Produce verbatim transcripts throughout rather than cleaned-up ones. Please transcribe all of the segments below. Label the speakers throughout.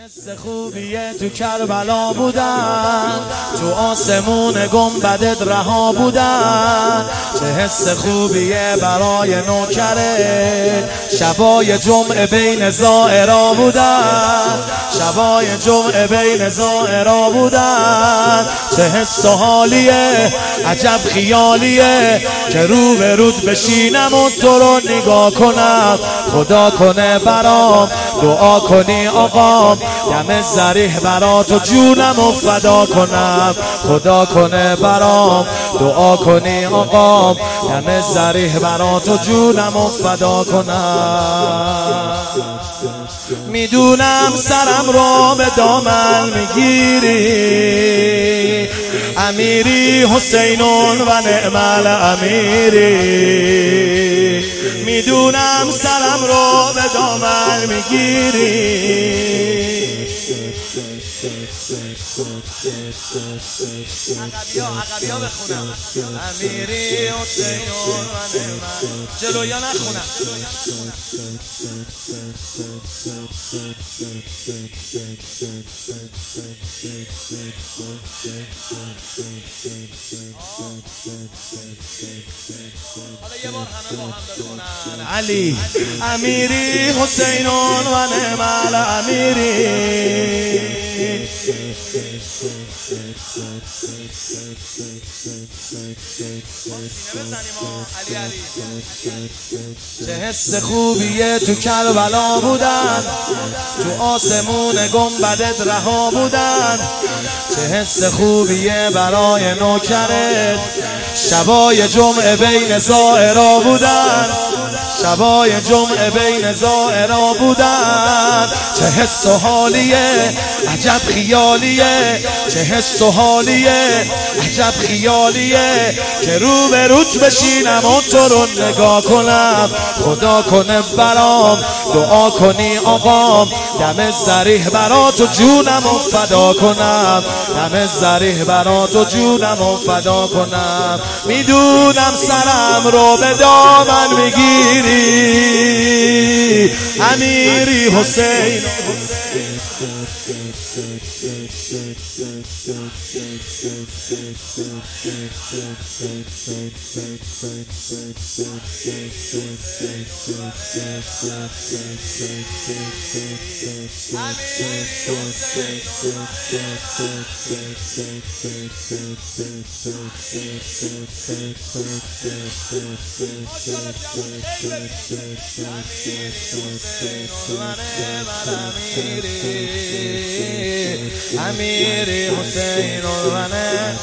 Speaker 1: حس خوبیه تو کربلا بودن، تو آسمون گنبدت رها بودن. چه حس خوبیه برای نوکره، شبای جمعه بین زائرا بودن، شبای جمعه بین زائرا بودن. چه حس و حالیه، عجب خیالیه که رو به رود بشینم و تو رو نگاه کنم. خدا کنه برام دعا کنی آقام، دم ظریح برات و جونم و فدا کنم. خدا کنه برام دعا کنی آقام، دم ظریح برات و جونم و فدا کنم. میدونم سرم رو به دامن میگیری، امیری حسینون و نعم الامیری. میدونم سرم رو به دامن میگیری. عقبیا عقبیا بخونم، امیری حسینون و نعم. جلویا نخونم. حالا یه بار همه با هم بخونن. علی امیری حسینون و نعم الامیری. چه حس خوبیه تو کربلا بودن، تو آسمون گنبدت رها بودن. چه حس خوبیه برای نوکرت، شبای جمعه بین زائرا بودن، شبای جمعه بین زائرا بودن. چه حس و حالیه، عجب خیالیه، چه حس و حالیه، عجب خیالیه که رو به روت بشینم و تو رو نگاه کنم. خدا کنه برام دعا کنی آقام، دم ظریح برات و جونم و فدا کنم. دم ظریح برات و جونم و فدا کنم. میدونم سرم رو به دامن میگیری، امیری حسین. امیری حسینون و نعم.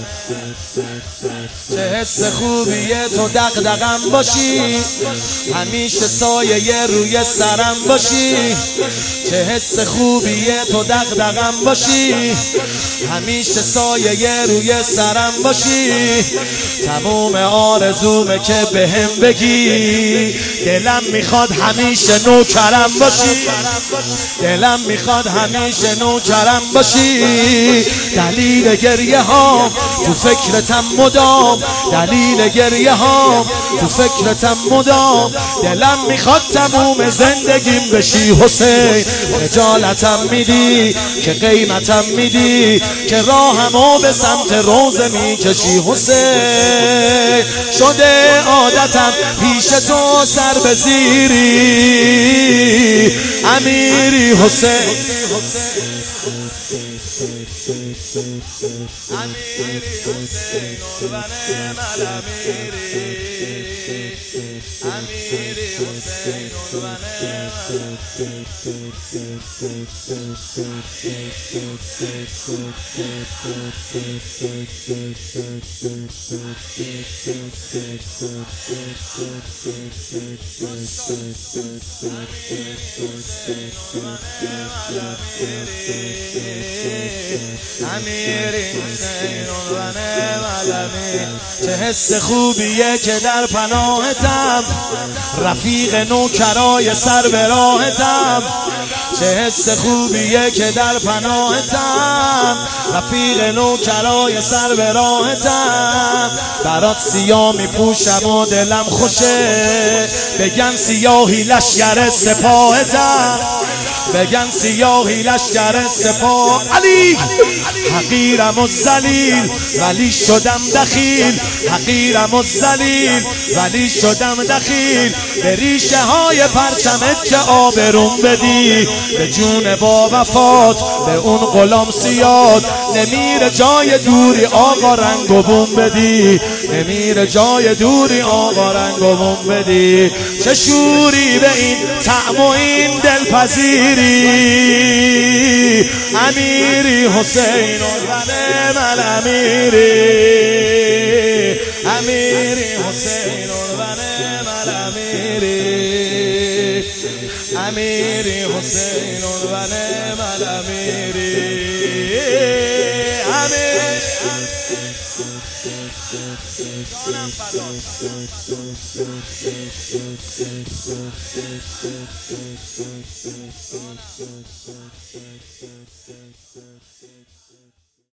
Speaker 1: چه حس خوبیه تو دغدغم باشی، همیشه سایه روی سرم باشی. چه حس خوبیه تو دغدغم باشی، همیشه سایه روی سرم باشی. تموم آرزومه که بهم بگی، دلم میخواد همیشه نوکرم باشی، دلم میخواد همیشه نوکرم باشی. دلیل گریه ها تو فکرتم مدام، دلیل گریه ها تو فکرتم مدام. دلم میخواد تموم زندگیم بشی حسین. خجالتم میدی که قیمتم میدی، که راهمو به سمت روزه میکشی حسین. شده عادتم پیش تو سر به زیری، امیری حسین. امیری حسین و نعم الامیری. امیری حسین و نعم. امیری حسین و نعم الامیری. چه حس خوبیه که در پناهتم، رفیق نوکرای سر به راهتم. چه حس خوبیه که در پناهتم، رفیق نوکرای سر به راهتم. برات سیاه میپوشم و دلم خوشه، بگن سیاهی لشگر سپاهتم. بگن سیاهی لشکر سپاه. علی حقیرم و ذلیل ولی شدم دخیل، حقیرم و ذلیل ولی شدم دخیل. به ریشه های پرچمت که آبروم بدی، به جون با وفات به اون غلام سیاد. نمیره جای دوری آقا رنگ و بوم بدی، نمیره جای دوری آقا رنگ و بوم بدی. چه شوری به این طعم و این دلپذیری، امیری حسین و نعم الامیری، امیری حسین و نعم الامیری، امیری حسین و نعم الامیری، امیر جانم فدا.